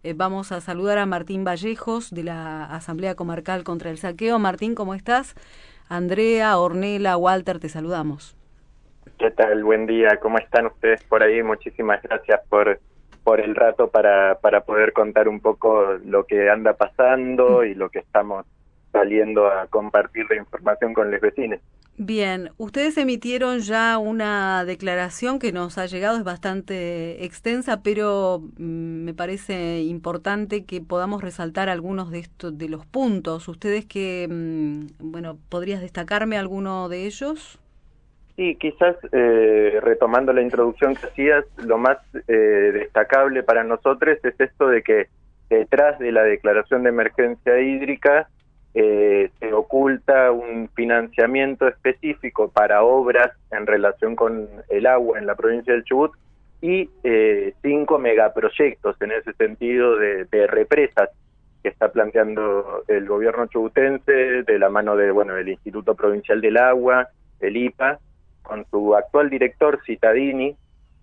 Vamos a saludar a Martín Vallejos de la Asamblea Comarcal contra el Saqueo. Martín, ¿cómo estás? Andrea, Ornella, Walter, te saludamos. ¿Qué tal? Buen día. ¿Cómo están ustedes por ahí? Muchísimas gracias por el rato para poder contar un poco lo que anda pasando y lo que estamos saliendo a compartir de información con los vecinos. Bien, ustedes emitieron ya una declaración que nos ha llegado, es bastante extensa, pero me parece importante que podamos resaltar algunos de los puntos. ¿Ustedes bueno, podrías destacarme alguno de ellos? Sí, quizás retomando la introducción que hacías, lo más destacable para nosotros es esto de que detrás de la declaración de emergencia hídrica se oculta un financiamiento específico para obras en relación con el agua en la provincia del Chubut y 5 megaproyectos en ese sentido de represas que está planteando el gobierno chubutense de la mano de del Instituto Provincial del Agua, el IPA, con su actual director Cittadini,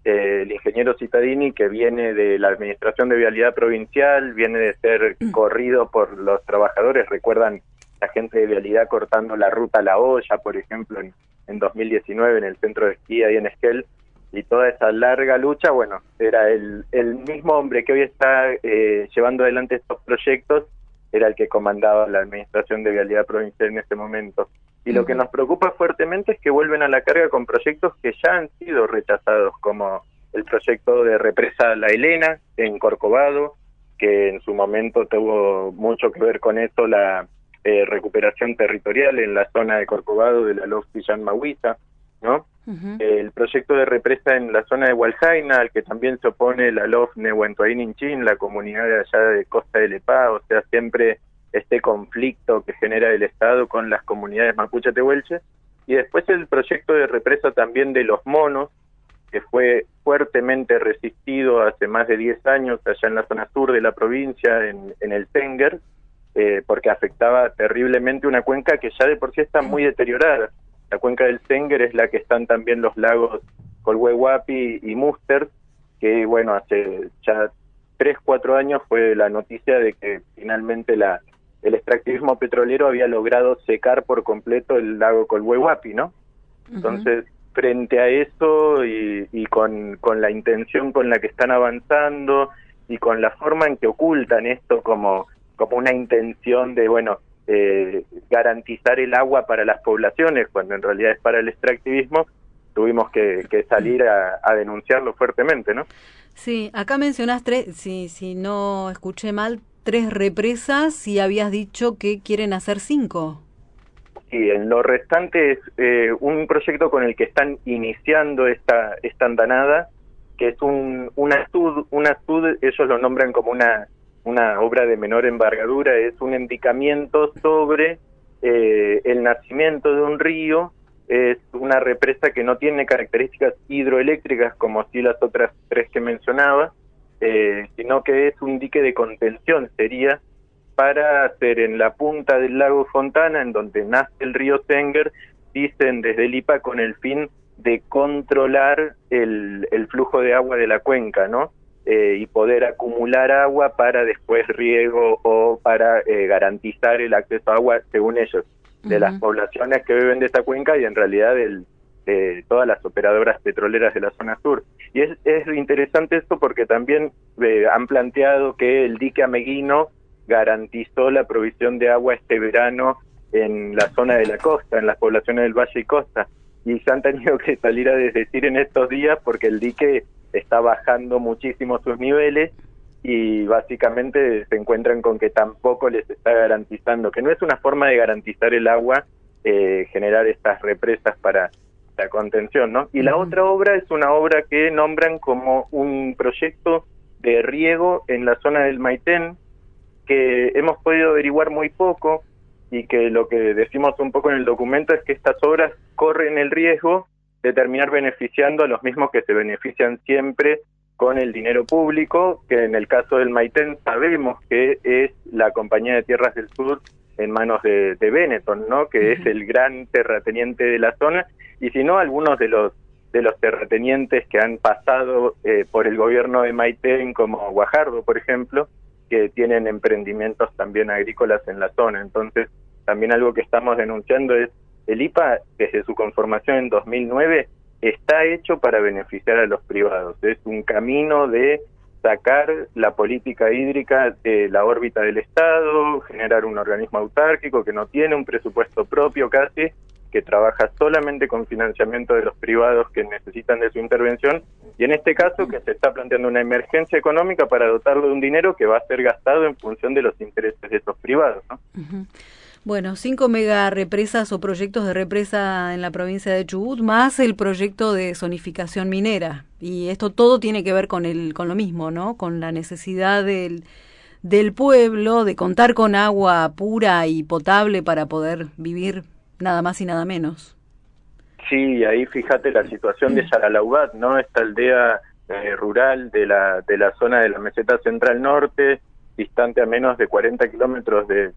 el ingeniero Cittadini, que viene de la Administración de Vialidad Provincial, viene de ser corrido por los trabajadores. Recuerdan la gente de Vialidad cortando la ruta La Olla, por ejemplo, en 2019 en el centro de esquí ahí en Esquel, y toda esa larga lucha. Bueno, era el mismo hombre que hoy está llevando adelante estos proyectos, era el que comandaba la Administración de Vialidad Provincial en ese momento. Y lo que nos preocupa fuertemente es que vuelven a la carga con proyectos que ya han sido rechazados, como el proyecto de represa La Elena en Corcovado, que en su momento tuvo mucho que ver con eso, la recuperación territorial en la zona de Corcovado de la LOF Chillán Mahuita, ¿no? El proyecto de represa en la zona de Hualjaina, al que también se opone la LOF Nehuentuaín-Inchín, la comunidad de allá de Costa de Lepá, o sea, siempre este conflicto que genera el Estado con las comunidades mapuche tehuelche. Y después el proyecto de represa también de Los Monos, que fue fuertemente resistido hace más de 10 años allá en la zona sur de la provincia, en el Tenger, porque afectaba terriblemente una cuenca que ya de por sí está muy deteriorada. La cuenca del Tenger es la que están también los lagos Colhuehuapi y Múster, que bueno, hace ya 3-4 años fue la noticia de que finalmente el extractivismo petrolero había logrado secar por completo el lago Colhuehuapi, ¿no? Entonces, frente a eso y con la intención con la que están avanzando y con la forma en que ocultan esto como una intención de, garantizar el agua para las poblaciones, cuando en realidad es para el extractivismo, tuvimos que salir a denunciarlo fuertemente, ¿no? Sí, acá mencionás si no escuché mal, 3 represas y habías dicho que quieren hacer 5. Sí, en lo restante es un proyecto con el que están iniciando esta andanada, que es un astud, ellos lo nombran como una obra de menor envergadura, es un indicamiento sobre el nacimiento de un río. Es una represa que no tiene características hidroeléctricas como sí las otras 3 que mencionaba, sino que es un dique de contención, sería para hacer en la punta del lago Fontana, en donde nace el río Tenger, dicen desde el IPA, con el fin de controlar el flujo de agua de la cuenca, ¿no? Y poder acumular agua para después riego o para garantizar el acceso a agua, según ellos, de las poblaciones que viven de esta cuenca y en realidad de todas las operadoras petroleras de la zona sur. Y es interesante esto porque también han planteado que el dique Ameguino garantizó la provisión de agua este verano en la zona de la costa, en las poblaciones del Valle y Costa, y se han tenido que salir a desdecir en estos días porque el dique está bajando muchísimo sus niveles y básicamente se encuentran con que tampoco les está garantizando, que no es una forma de garantizar el agua, generar estas represas para la contención, ¿no? Y la otra obra es una obra que nombran como un proyecto de riego en la zona del Maitén, que hemos podido averiguar muy poco y que lo que decimos un poco en el documento es que estas obras corren el riesgo de terminar beneficiando a los mismos que se benefician siempre con el dinero público, que en el caso del Maitén sabemos que es la Compañía de Tierras del Sur en manos de Benetton, ¿no? Que es el gran terrateniente de la zona, y si no, algunos de los terratenientes que han pasado por el gobierno de Maitén, como Guajardo, por ejemplo, que tienen emprendimientos también agrícolas en la zona. Entonces, también algo que estamos denunciando es, el IPA, desde su conformación en 2009, está hecho para beneficiar a los privados. Es un camino de sacar la política hídrica de la órbita del Estado, generar un organismo autárquico que no tiene un presupuesto propio casi, que trabaja solamente con financiamiento de los privados que necesitan de su intervención, y en este caso que se está planteando una emergencia económica para dotarlo de un dinero que va a ser gastado en función de los intereses de esos privados, ¿no? Uh-huh. Bueno, 5 megarepresas o proyectos de represa en la provincia de Chubut, más el proyecto de zonificación minera. Y esto todo tiene que ver con lo mismo, ¿no? Con la necesidad del pueblo de contar con agua pura y potable para poder vivir nada más y nada menos. Sí, ahí fíjate la situación de Yaralaubat, ¿no? Esta aldea rural de la zona de la meseta central norte, distante a menos de 40 kilómetros de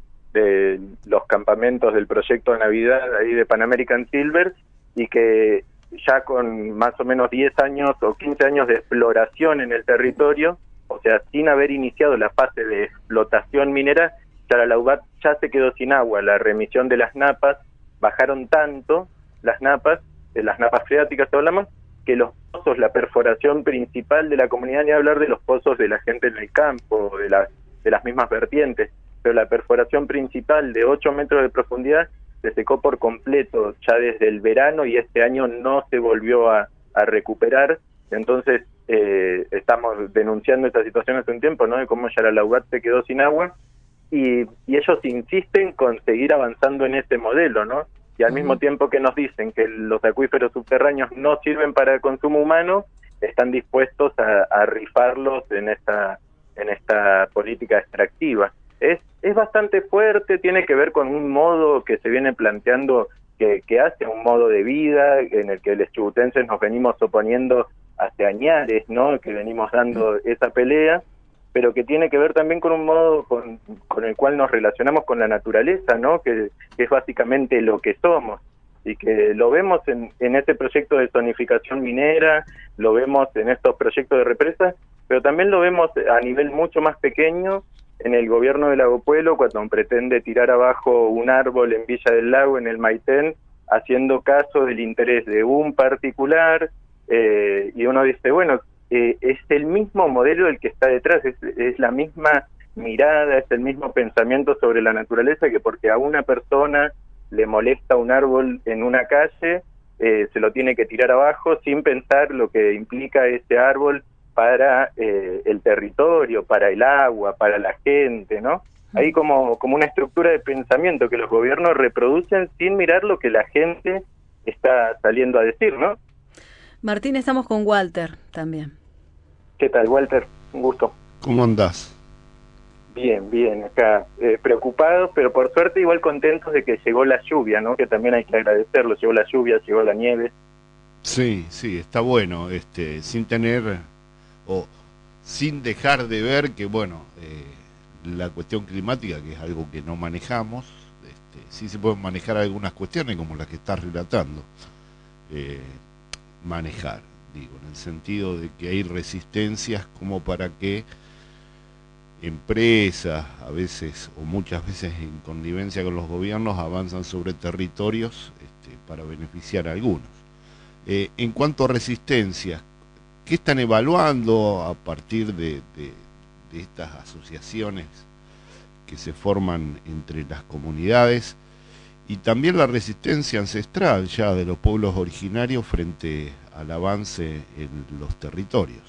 los campamentos del proyecto de Navidad ahí de Pan American Silver, y que ya con más o menos 10 años o 15 años de exploración en el territorio, o sea, sin haber iniciado la fase de explotación minera, Yaralaubat ya se quedó sin agua. La remisión de las napas, bajaron tanto las napas freáticas hablamos, que los pozos, la perforación principal de la comunidad, ni hablar de los pozos de la gente en el campo, de las mismas vertientes, pero la perforación principal de 8 metros de profundidad se secó por completo ya desde el verano, y este año no se volvió a recuperar. Entonces estamos denunciando esta situación hace un tiempo, ¿no? De cómo Yaralaubat se quedó sin agua, y ellos insisten con seguir avanzando en este modelo, ¿no? Y al mismo tiempo que nos dicen que los acuíferos subterráneos no sirven para el consumo humano, están dispuestos a rifarlos en esta política extractiva. Es bastante fuerte, tiene que ver con un modo que se viene planteando que hace un modo de vida en el que los chubutenses nos venimos oponiendo hace añares, ¿no? Que venimos dando esa pelea, pero que tiene que ver también con un modo con el cual nos relacionamos con la naturaleza, ¿no? Que es básicamente lo que somos, y que lo vemos en este proyecto de zonificación minera, lo vemos en estos proyectos de represas, pero también lo vemos a nivel mucho más pequeño en el gobierno de Lago Puelo, cuando pretende tirar abajo un árbol en Villa del Lago, en el Maitén, haciendo caso del interés de un particular, y uno dice, bueno, es el mismo modelo el que está detrás, es la misma mirada, es el mismo pensamiento sobre la naturaleza, que porque a una persona le molesta un árbol en una calle, se lo tiene que tirar abajo sin pensar lo que implica ese árbol para el territorio, para el agua, para la gente, ¿no? Hay como una estructura de pensamiento que los gobiernos reproducen sin mirar lo que la gente está saliendo a decir, ¿no? Martín, estamos con Walter también. ¿Qué tal, Walter? Un gusto. ¿Cómo andás? Bien, acá preocupados, pero por suerte igual contentos de que llegó la lluvia, ¿no? Que también hay que agradecerlo, llegó la lluvia, llegó la nieve. Sí, está bueno, sin tener o sin dejar de ver que, bueno, la cuestión climática, que es algo que no manejamos, sí se pueden manejar algunas cuestiones como las que estás relatando. Manejar, digo, en el sentido de que hay resistencias como para que empresas, a veces o muchas veces en connivencia con los gobiernos, avanzan sobre territorios para beneficiar a algunos. En cuanto a resistencias, ¿qué están evaluando a partir de estas asociaciones que se forman entre las comunidades, y también la resistencia ancestral ya de los pueblos originarios frente al avance en los territorios?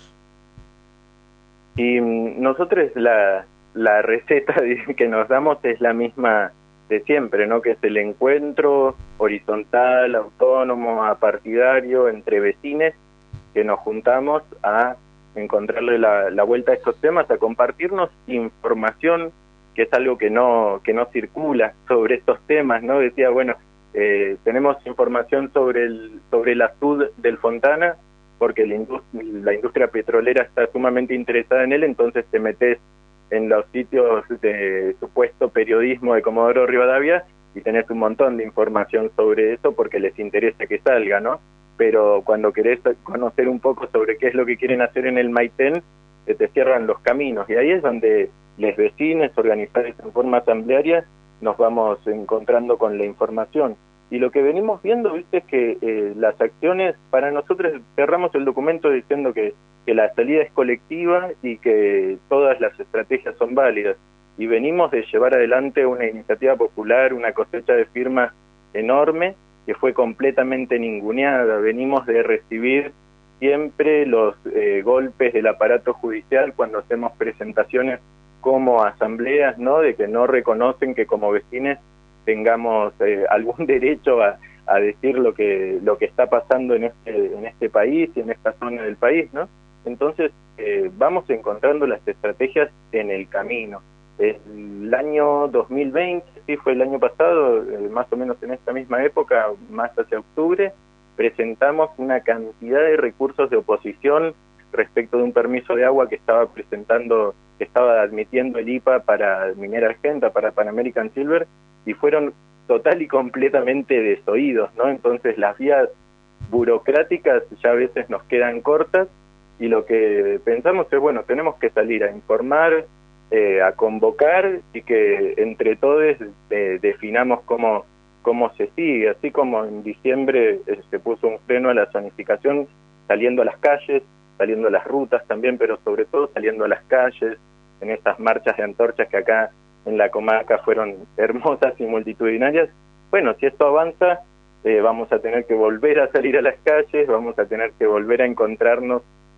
Y nosotros la receta que nos damos es la misma de siempre, ¿no? Que es el encuentro horizontal, autónomo, apartidario entre vecines, que nos juntamos a encontrarle la vuelta a estos temas, a compartirnos información, que es algo que no circula sobre estos temas, ¿no? Decía, bueno, tenemos información sobre el azud del Fontana, porque la industria petrolera está sumamente interesada en él, entonces te metes en los sitios de supuesto periodismo de Comodoro Rivadavia y tenés un montón de información sobre eso porque les interesa que salga, ¿no? Pero cuando querés conocer un poco sobre qué es lo que quieren hacer en el Maitén, te cierran los caminos, y ahí es donde los vecinos organizados en forma asamblearia nos vamos encontrando con la información. Y lo que venimos viendo, viste, es que las acciones, para nosotros cerramos el documento diciendo que la salida es colectiva y que todas las estrategias son válidas. Y venimos de llevar adelante una iniciativa popular, una cosecha de firmas enorme, que fue completamente ninguneada. Venimos de recibir siempre los golpes del aparato judicial cuando hacemos presentaciones como asambleas, ¿no? De que no reconocen que como vecinos tengamos algún derecho a decir lo que está pasando en este país y en esta zona del país, ¿no? Entonces vamos encontrando las estrategias en el camino. El año 2020, sí, fue el año pasado, más o menos en esta misma época, más hacia octubre, presentamos una cantidad de recursos de oposición respecto de un permiso de agua que estaba admitiendo el IPA para Minera Argenta, para Pan American Silver, y fueron total y completamente desoídos, ¿no? Entonces las vías burocráticas ya a veces nos quedan cortas, y lo que pensamos es, bueno, tenemos que salir a informar, a convocar, y que entre todos definamos cómo se sigue. Así como en diciembre se puso un freno a la zonificación, saliendo a las calles, saliendo a las rutas también, pero sobre todo saliendo a las calles, en estas marchas de antorchas que acá en la comarca fueron hermosas y multitudinarias. Bueno, si esto avanza, vamos a tener que volver a salir a las calles, vamos a tener que volver a encontrarnos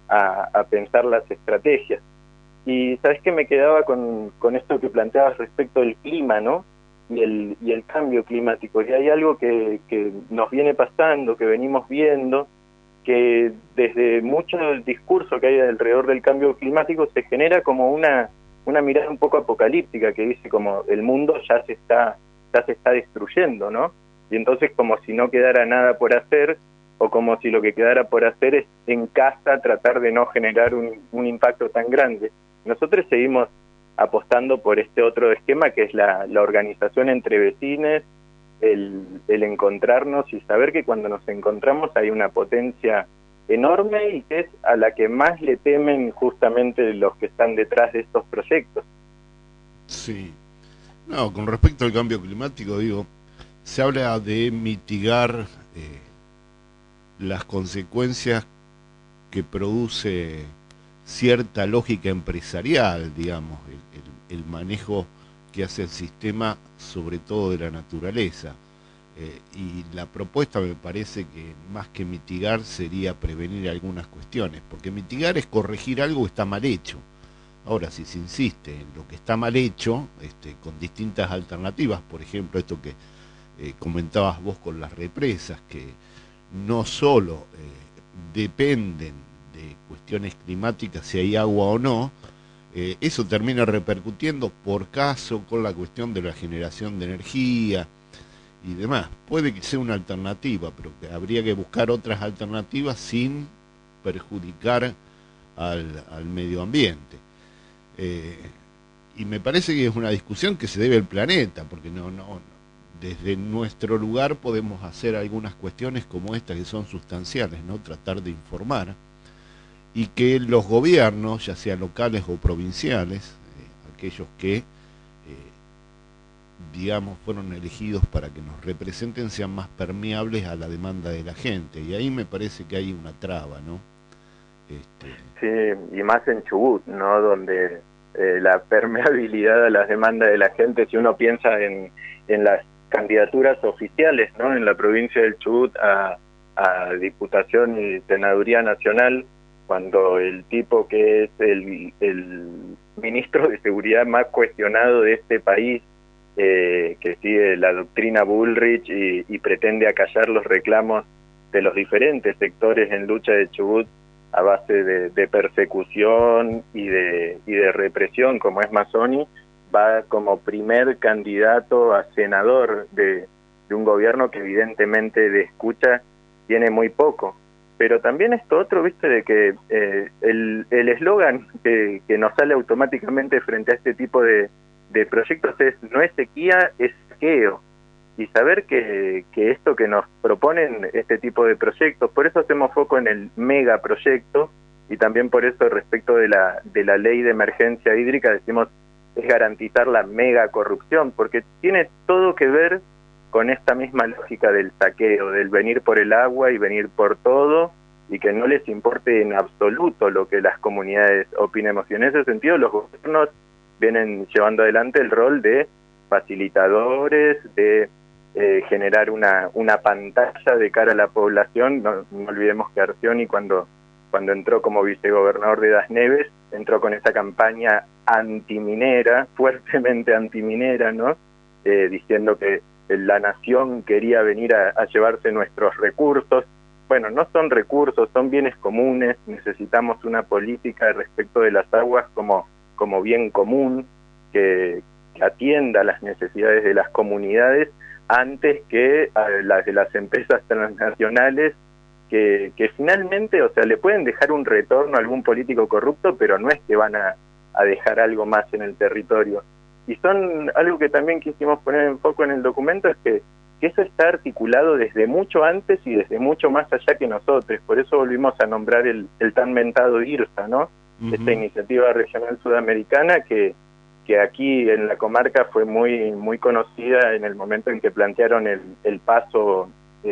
a pensar las estrategias. Y sabes que me quedaba con esto que planteabas respecto del clima, ¿no? Y el cambio climático. Y hay algo que nos viene pasando, que venimos viendo, que desde mucho del discurso que hay alrededor del cambio climático se genera como una mirada un poco apocalíptica, que dice como el mundo ya se está destruyendo, ¿no? Y entonces como si no quedara nada por hacer, o como si lo que quedara por hacer es en casa tratar de no generar un impacto tan grande. Nosotros seguimos apostando por este otro esquema, que es la organización entre vecinos, el encontrarnos y saber que cuando nos encontramos hay una potencia enorme y que es a la que más le temen justamente los que están detrás de estos proyectos. Sí. No, con respecto al cambio climático, digo, se habla de mitigar las consecuencias que produce cierta lógica empresarial, digamos, el manejo que hace el sistema, sobre todo de la naturaleza. Y la propuesta me parece que más que mitigar sería prevenir algunas cuestiones, porque mitigar es corregir algo que está mal hecho. Ahora, si se insiste en lo que está mal hecho, con distintas alternativas, por ejemplo, esto que comentabas vos con las represas, que no solo dependen de cuestiones climáticas, si hay agua o no, eso termina repercutiendo por caso con la cuestión de la generación de energía y demás. Puede que sea una alternativa, pero que habría que buscar otras alternativas sin perjudicar al medio ambiente. Y me parece que es una discusión que se debe al planeta, porque no desde nuestro lugar podemos hacer algunas cuestiones como estas que son sustanciales, ¿no? Tratar de informar, y que los gobiernos, ya sean locales o provinciales, aquellos que digamos fueron elegidos para que nos representen, sean más permeables a la demanda de la gente, y ahí me parece que hay una traba, ¿no? Sí, y más en Chubut, ¿no? Donde la permeabilidad a las demandas de la gente, si uno piensa en las candidaturas oficiales, ¿no? En la provincia del Chubut a Diputación y Senaduría Nacional, cuando el tipo que es el ministro de Seguridad más cuestionado de este país, que sigue la doctrina Bullrich y pretende acallar los reclamos de los diferentes sectores en lucha de Chubut a base de persecución y de represión, como es Mazzoni, va como primer candidato a senador de un gobierno que evidentemente de escucha tiene muy poco. Pero también esto otro, viste, de que el eslogan que nos sale automáticamente frente a este tipo de proyectos es: no es sequía, es saqueo. Y saber que esto que nos proponen este tipo de proyectos, por eso hacemos foco en el megaproyecto, y también por eso respecto de la ley de emergencia hídrica decimos es garantizar la mega corrupción, porque tiene todo que ver con esta misma lógica del saqueo, del venir por el agua y venir por todo, y que no les importe en absoluto lo que las comunidades opinemos. Y en ese sentido los gobiernos vienen llevando adelante el rol de facilitadores, de generar una pantalla de cara a la población. No olvidemos que Arcioni cuando entró como vicegobernador de Das Neves, entró con esa campaña antiminera, fuertemente antiminera, ¿no? Diciendo que la nación quería venir a llevarse nuestros recursos. Bueno, no son recursos, son bienes comunes. Necesitamos una política respecto de las aguas como bien común, que atienda las necesidades de las comunidades antes que a las de las empresas transnacionales que finalmente, o sea, le pueden dejar un retorno a algún político corrupto, pero no es que van a dejar algo más en el territorio. Y son algo que también quisimos poner en foco en el documento, es que eso está articulado desde mucho antes y desde mucho más allá que nosotros. Por eso volvimos a nombrar el tan mentado IRSA, ¿no? Esta iniciativa regional sudamericana que aquí en la comarca fue muy conocida en el momento en que plantearon el paso,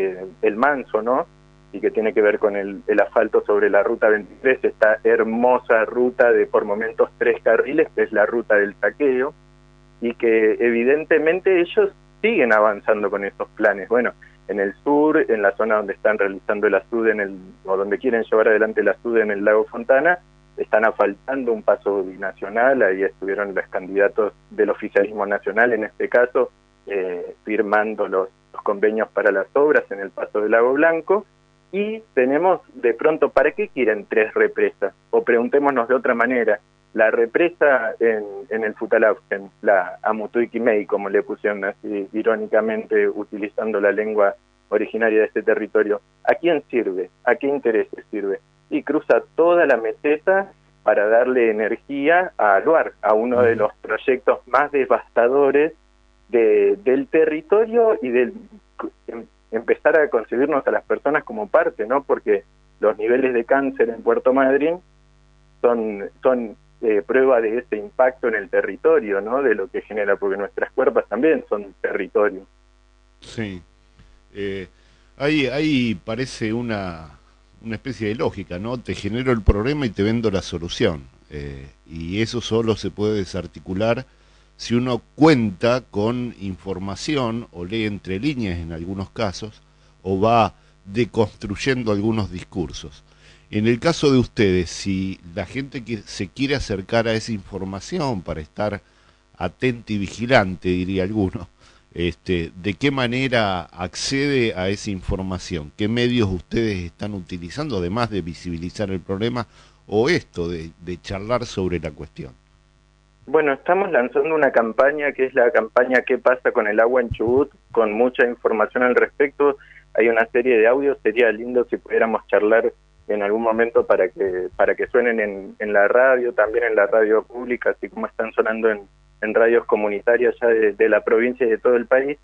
el Manso, ¿no? Y que tiene que ver con el asfalto sobre la Ruta 23, esta hermosa ruta de por momentos 3 carriles, que es la ruta del saqueo, y que evidentemente ellos siguen avanzando con esos planes. Bueno, en el sur, en la zona donde están realizando el ASUD, o donde quieren llevar adelante el ASUD en el lago Fontana, están asfaltando un paso binacional. Ahí estuvieron los candidatos del oficialismo nacional, en este caso, firmando los convenios para las obras en el paso del Lago Blanco. Y tenemos de pronto, ¿para qué quieren 3 represas? O preguntémonos de otra manera, la represa en el Futalaufen, la Amutuiquimei, como le pusieron así irónicamente, utilizando la lengua originaria de este territorio, ¿a quién sirve? ¿A qué intereses sirve? Y cruza toda la meseta para darle energía a Aluar, a uno de los proyectos más devastadores del territorio y del empezar a concebirnos a las personas como parte, ¿no? Porque los niveles de cáncer en Puerto Madryn son prueba de ese impacto en el territorio, ¿no? De lo que genera, porque nuestras cuerpas también son territorio. Sí. Ahí parece una especie de lógica, ¿no? Te genero el problema y te vendo la solución. Y eso solo se puede desarticular si uno cuenta con información o lee entre líneas en algunos casos o va deconstruyendo algunos discursos. En el caso de ustedes, si la gente que se quiere acercar a esa información para estar atento y vigilante, diría alguno, ¿de qué manera accede a esa información? ¿Qué medios ustedes están utilizando, además de visibilizar el problema o esto de charlar sobre la cuestión? Bueno, estamos lanzando una campaña que es la campaña ¿Qué pasa con el agua en Chubut?, con mucha información al respecto. Hay una serie de audios, sería lindo si pudiéramos charlar en algún momento para que suenen en la radio, también en la radio pública, así como están sonando en radios comunitarias ya de la provincia y de todo el país.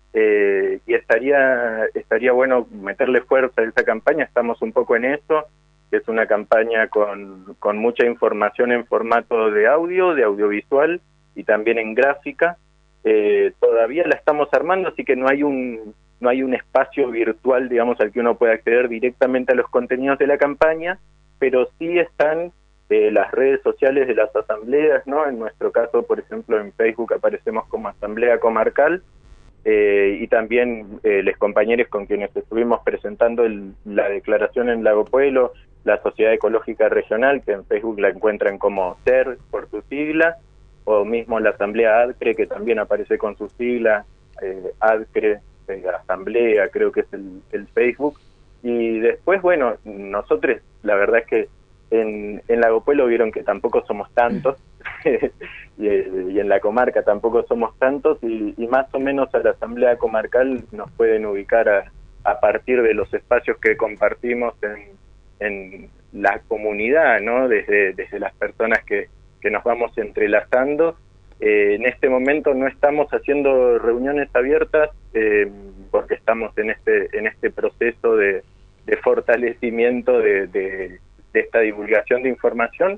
Y estaría bueno meterle fuerza a esa campaña. Estamos un poco en eso. Es una campaña con mucha información en formato de audio, de audiovisual y también en gráfica. Todavía la estamos armando, así que no hay un espacio virtual, digamos, al que uno pueda acceder directamente a los contenidos de la campaña, pero sí están las redes sociales de las asambleas, ¿no? En nuestro caso, por ejemplo, en Facebook aparecemos como Asamblea Comarcal, y también los compañeros con quienes estuvimos presentando la declaración en Lago Pueblo, la Sociedad Ecológica Regional, que en Facebook la encuentran como SER por su sigla, o mismo la Asamblea ADCRE, que también aparece con su sigla, ADCRE, Asamblea, creo que es el Facebook. Y después, bueno, nosotros, la verdad es que en Lago Pueblo vieron que tampoco somos tantos, y en la comarca tampoco somos tantos, y más o menos a la Asamblea Comarcal nos pueden ubicar a partir de los espacios que compartimos en la comunidad, ¿no? Desde las personas que nos vamos entrelazando. En este momento no estamos haciendo reuniones abiertas porque estamos en este proceso de fortalecimiento de esta divulgación de información,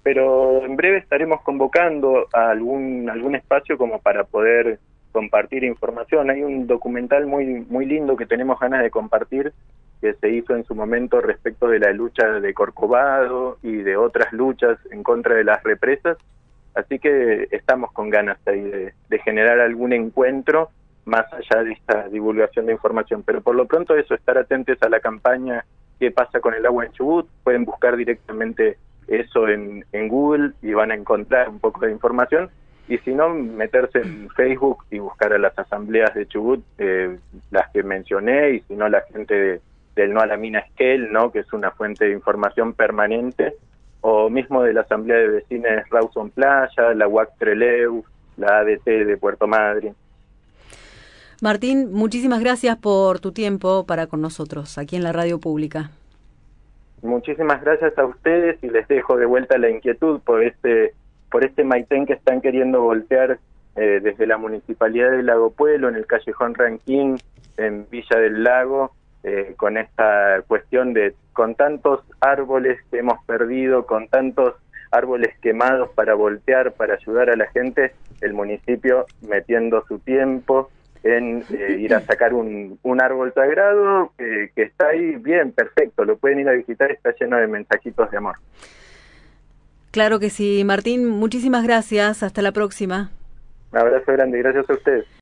pero en breve estaremos convocando a algún espacio como para poder compartir información. Hay un documental muy lindo que tenemos ganas de compartir, que se hizo en su momento respecto de la lucha de Corcovado y de otras luchas en contra de las represas, así que estamos con ganas ahí de generar algún encuentro más allá de esta divulgación de información, pero por lo pronto eso, estar atentos a la campaña ¿Qué pasa con el agua en Chubut? Pueden buscar directamente eso en Google y van a encontrar un poco de información, y si no, meterse en Facebook y buscar a las asambleas de Chubut, las que mencioné, y si no, la gente del No a la Mina Esquel, ¿no?, que es una fuente de información permanente, o mismo de la Asamblea de Vecinos Rawson Playa, la UAC Trelew, la ADT de Puerto Madryn. Martín, muchísimas gracias por tu tiempo para con nosotros aquí en la radio pública. Muchísimas gracias a ustedes, y les dejo de vuelta la inquietud por este Maitén que están queriendo voltear desde la Municipalidad de Lago Puelo, en el Callejón Ranquín, en Villa del Lago, con esta cuestión de, con tantos árboles que hemos perdido, con tantos árboles quemados para voltear, para ayudar a la gente, el municipio metiendo su tiempo en ir a sacar un árbol sagrado que está ahí, bien, perfecto, lo pueden ir a visitar, está lleno de mensajitos de amor. Claro que sí, Martín, muchísimas gracias, hasta la próxima. Un abrazo grande, gracias a ustedes.